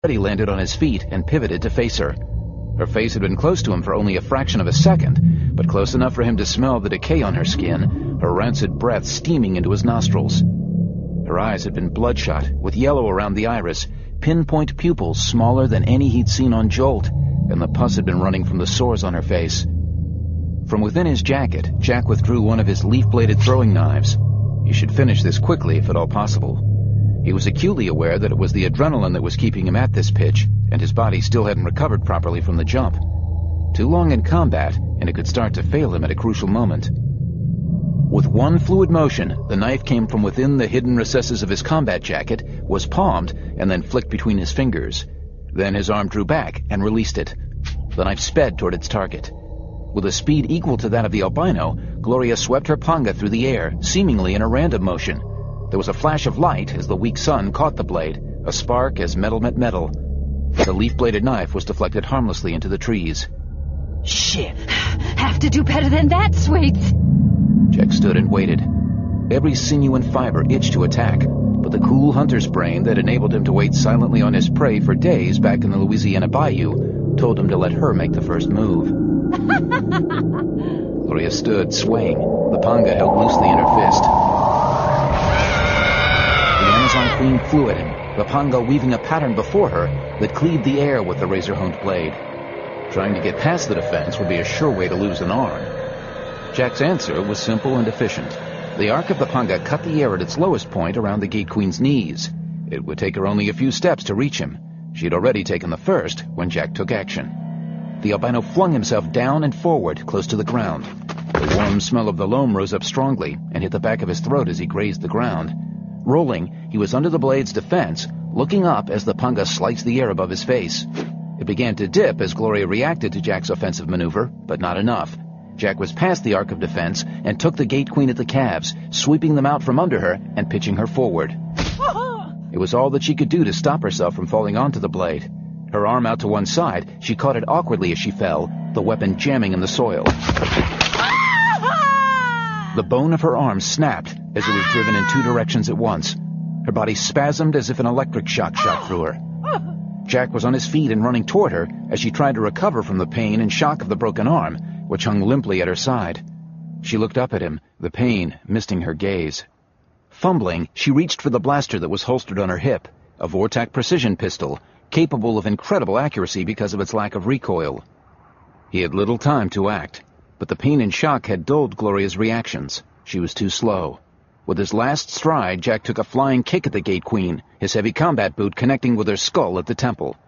He landed on his feet and pivoted to face her. Her face had been close to him for only a fraction of a second, but close enough for him to smell the decay on her skin, her rancid breath steaming into his nostrils. Her eyes had been bloodshot, with yellow around the iris, pinpoint pupils smaller than any he'd seen on Jolt, and the pus had been running from the sores on her face. From within his jacket, Jack withdrew one of his leaf-bladed throwing knives. He should finish this quickly, if at all possible. He was acutely aware that it was the adrenaline that was keeping him at this pitch, and his body still hadn't recovered properly from the jump. Too long in combat, and it could start to fail him at a crucial moment. With one fluid motion, the knife came from within the hidden recesses of his combat jacket, was palmed, and then flicked between his fingers. Then his arm drew back and released it. The knife sped toward its target. With a speed equal to that of the albino, Gloria swept her panga through the air, seemingly in a random motion. There was a flash of light as the weak sun caught the blade, a spark as metal met metal. The leaf-bladed knife was deflected harmlessly into the trees. Shit! Have to do better than that, Sweets! Jack stood and waited. Every sinew and fiber itched to attack, but the cool hunter's brain that enabled him to wait silently on his prey for days back in the Louisiana bayou told him to let her make the first move. Gloria stood, swaying, the panga held loosely in her fist. The Amazon Queen flew at him, the panga weaving a pattern before her that cleaved the air with the razor-honed blade. Trying to get past the defense would be a sure way to lose an arm. Jack's answer was simple and efficient. The arc of the panga cut the air at its lowest point around the Gate Queen's knees. It would take her only a few steps to reach him. She'd already taken the first when Jack took action. The albino flung himself down and forward, close to the ground. The warm smell of the loam rose up strongly and hit the back of his throat as he grazed the ground. Rolling, he was under the blade's defense, looking up as the panga sliced the air above his face. It began to dip as Gloria reacted to Jack's offensive maneuver, but not enough. Jack was past the arc of defense and took the Gate Queen at the calves, sweeping them out from under her and pitching her forward. It was all that she could do to stop herself from falling onto the blade. Her arm out to one side, she caught it awkwardly as she fell, the weapon jamming in the soil. The bone of her arm snapped as it was driven in two directions at once. Her body spasmed as if an electric shock shot through her. Jack was on his feet and running toward her as she tried to recover from the pain and shock of the broken arm, which hung limply at her side. She looked up at him, the pain misting her gaze. Fumbling, she reached for the blaster that was holstered on her hip, a Vortak precision pistol, capable of incredible accuracy because of its lack of recoil. He had little time to act, but the pain and shock had dulled Gloria's reactions. She was too slow. With his last stride, Jack took a flying kick at the Gate Queen, his heavy combat boot connecting with her skull at the temple.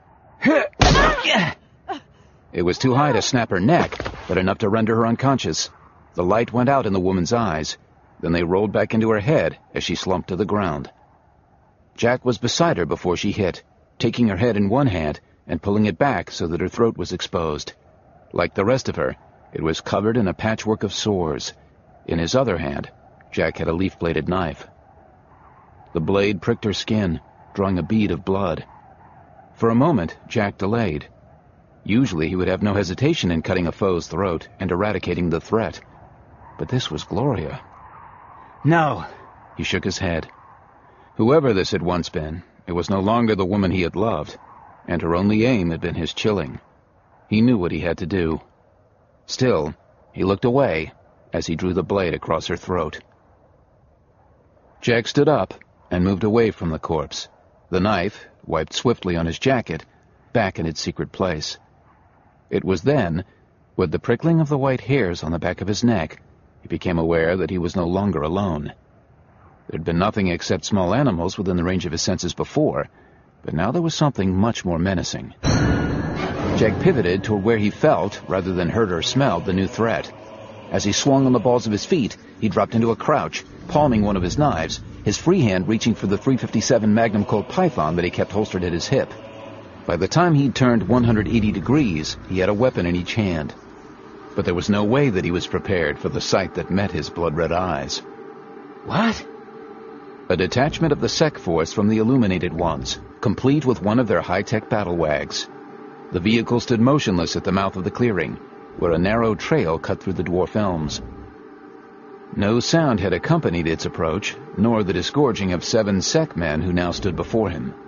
It was too high to snap her neck, but enough to render her unconscious. The light went out in the woman's eyes. Then they rolled back into her head as she slumped to the ground. Jack was beside her before she hit, taking her head in one hand and pulling it back so that her throat was exposed. Like the rest of her, it was covered in a patchwork of sores. In his other hand, Jack had a leaf-bladed knife. The blade pricked her skin, drawing a bead of blood. For a moment, Jack delayed. Usually he would have no hesitation in cutting a foe's throat and eradicating the threat. But this was Gloria. No. He shook his head. Whoever this had once been, it was no longer the woman he had loved, and her only aim had been his chilling. He knew what he had to do. Still, he looked away as he drew the blade across her throat. Jack stood up and moved away from the corpse, the knife, wiped swiftly on his jacket, back in its secret place. It was then, with the prickling of the white hairs on the back of his neck, he became aware that he was no longer alone. There'd been nothing except small animals within the range of his senses before, but now there was something much more menacing. Jack pivoted toward where he felt, rather than heard or smelled, the new threat. As he swung on the balls of his feet, he dropped into a crouch, palming one of his knives, his free hand reaching for the .357 Magnum Colt Python that he kept holstered at his hip. By the time he'd turned 180 degrees, he had a weapon in each hand. But there was no way that he was prepared for the sight that met his blood-red eyes. What? A detachment of the Sec Force from the Illuminated Ones, complete with one of their high-tech battle wags. The vehicle stood motionless at the mouth of the clearing, where a narrow trail cut through the dwarf elms. No sound had accompanied its approach, nor the disgorging of 7 Sec men who now stood before him.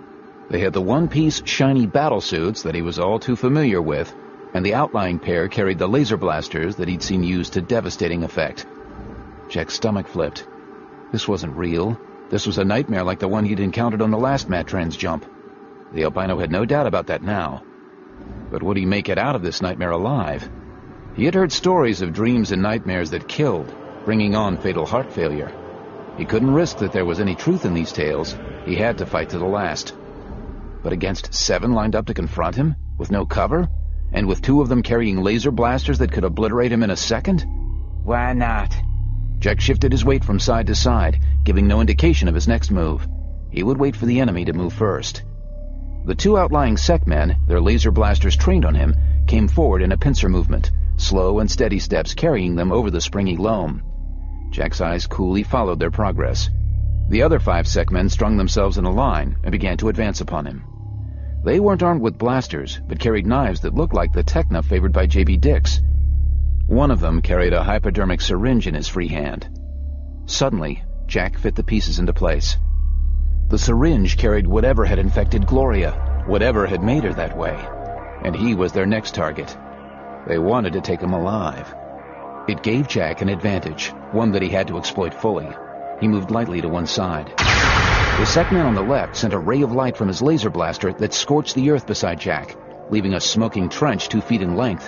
They had the one-piece, shiny battlesuits that he was all too familiar with, and the outlying pair carried the laser blasters that he'd seen used to devastating effect. Jack's stomach flipped. This wasn't real. This was a nightmare like the one he'd encountered on the last Matrans jump. The albino had no doubt about that now. But would he make it out of this nightmare alive? He had heard stories of dreams and nightmares that killed, bringing on fatal heart failure. He couldn't risk that there was any truth in these tales. He had to fight to the last. But against 7 lined up to confront him, with no cover, and with 2 of them carrying laser blasters that could obliterate him in a second? Why not? Jack shifted his weight from side to side, giving no indication of his next move. He would wait for the enemy to move first. The 2 outlying sec men, their laser blasters trained on him, came forward in a pincer movement, slow and steady steps carrying them over the springy loam. Jack's eyes coolly followed their progress. The other 5 sec men strung themselves in a line and began to advance upon him. They weren't armed with blasters, but carried knives that looked like the Techna favored by J.B. Dix. One of them carried a hypodermic syringe in his free hand. Suddenly, Jack fit the pieces into place. The syringe carried whatever had infected Gloria, whatever had made her that way, and he was their next target. They wanted to take him alive. It gave Jack an advantage, one that he had to exploit fully. He moved lightly to one side. The secman on the left sent a ray of light from his laser blaster that scorched the earth beside Jack, leaving a smoking trench 2 feet in length.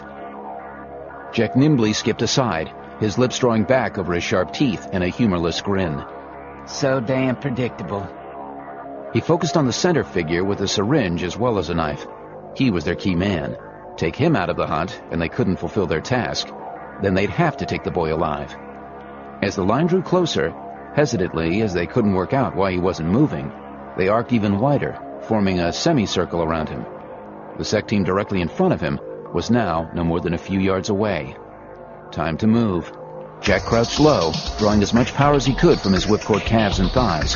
Jack nimbly skipped aside, his lips drawing back over his sharp teeth in a humorless grin. So damn predictable. He focused on the center figure with a syringe as well as a knife. He was their key man. Take him out of the hunt, and they couldn't fulfill their task. Then they'd have to take the boy alive. As the line drew closer, hesitantly as they couldn't work out why he wasn't moving, they arced even wider, forming a semicircle around him. The sec team directly in front of him was now no more than a few yards away. Time to move. Jack crouched low, drawing as much power as he could from his whipcord calves and thighs.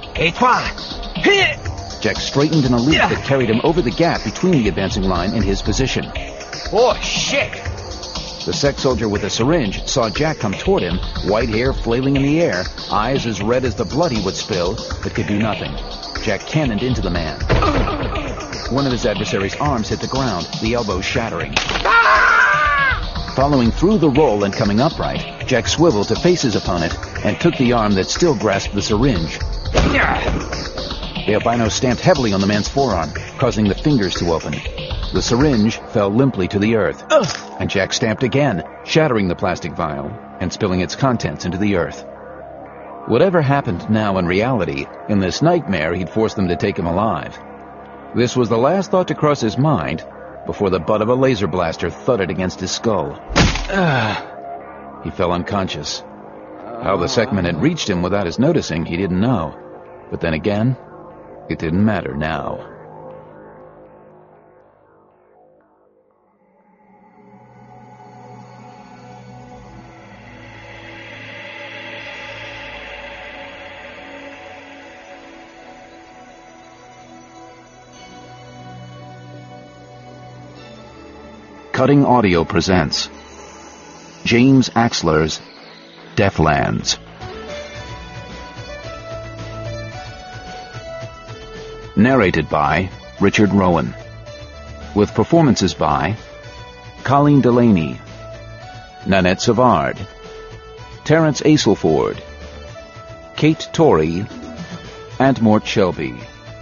Jack straightened in a leap that carried him over the gap between the advancing line and his position. Oh, shit! The sec soldier with a syringe saw Jack come toward him, white hair flailing in the air, eyes as red as the blood he would spill, but could do nothing. Jack cannoned into the man. One of his adversary's arms hit the ground, the elbow shattering. Following through the roll and coming upright, Jack swiveled to face his opponent and took the arm that still grasped the syringe. The albino stamped heavily on the man's forearm, causing the fingers to open. The syringe fell limply to the earth, and Jack stamped again, shattering the plastic vial and spilling its contents into the earth. Whatever happened now in reality, in this nightmare he'd forced them to take him alive. This was the last thought to cross his mind before the butt of a laser blaster thudded against his skull. He fell unconscious. How the secman had reached him without his noticing, he didn't know. But then again, it didn't matter now. Cutting Audio presents James Axler's Deathlands. Narrated by Richard Rowan, with performances by Colleen Delaney, Nanette Savard, Terence Aselford, Kate Torrey, and Mort Shelby.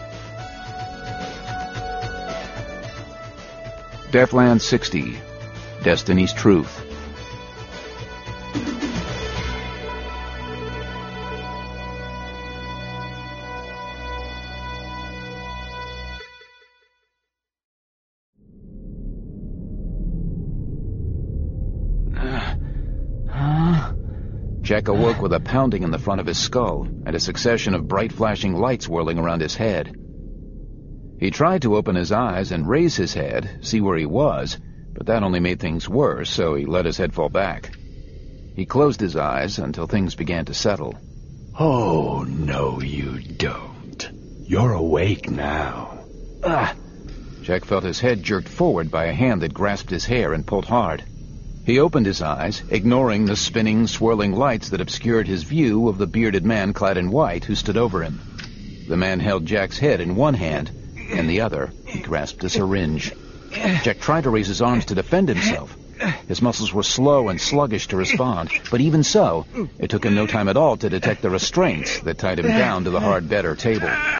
Deathland 60, Destiny's Truth. Jack awoke with a pounding in the front of his skull and a succession of bright flashing lights whirling around his head. He tried to open his eyes and raise his head, see where he was, but that only made things worse, so he let his head fall back. He closed his eyes until things began to settle. Oh, no you don't. You're awake now. Jack felt his head jerked forward by a hand that grasped his hair and pulled hard. He opened his eyes, ignoring the spinning, swirling lights that obscured his view of the bearded man clad in white who stood over him. The man held Jack's head in one hand, In the other, he grasped a syringe. Jack tried to raise his arms to defend himself. His muscles were slow and sluggish to respond, but even so, it took him no time at all to detect the restraints that tied him down to the hard bed or table.